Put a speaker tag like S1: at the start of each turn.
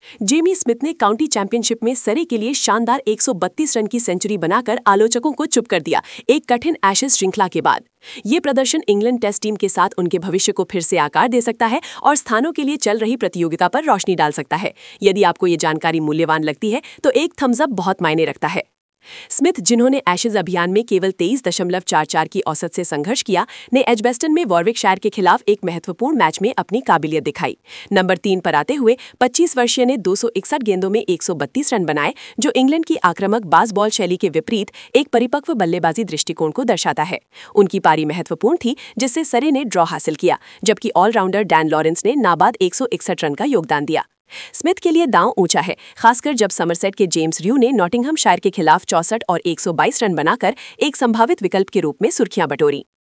S1: Jamie Smith ने county championship में Surrey के लिए शानदार 132 रन की सेंचुरी बनाकर आलोचकों को चुप कर दिया, एक कठिन एशेज श्रृंखला के बाद। ये प्रदर्शन इंग्लैंड टेस्ट टीम के साथ उनके भविष्य को फिर से आकार दे सकता है और स्थानों के लिए चल रही प्रतियोगिता पर रोशनी डाल सकता है। यदि आपको ये जानकारी मूल्यवान लगती है तो एक थम्स अप बहुत मायने रखता है। स्मिथ, जिन्होंने एशेज अभियान में केवल 23.44 की औसत से संघर्ष किया, ने एजबेस्टन में वॉरविकशायर के खिलाफ एक महत्वपूर्ण मैच में अपनी काबिलियत दिखाई। नंबर 3 पर आते हुए 25 वर्षीय ने 261 गेंदों में 132 रन बनाए, जो इंग्लैंड की आक्रामक बाज बॉल शैली के विपरीत एक परिपक्व बल्लेबाजी दृष्टिकोण को दर्शाता है। उनकी पारी महत्वपूर्ण थी, जिससे सरे ने ड्रॉ हासिल किया, जबकि ऑलराउंडर डैन लॉरेंस ने नाबाद 161 रन का योगदान दिया। स्मिथ के लिए दांव ऊंचा है, खासकर जब समरसेट के जेम्स र्यू ने नॉटिंघमशायर के खिलाफ 64 और 122 रन बनाकर एक संभावित विकल्प के रूप में सुर्खियां बटोरी।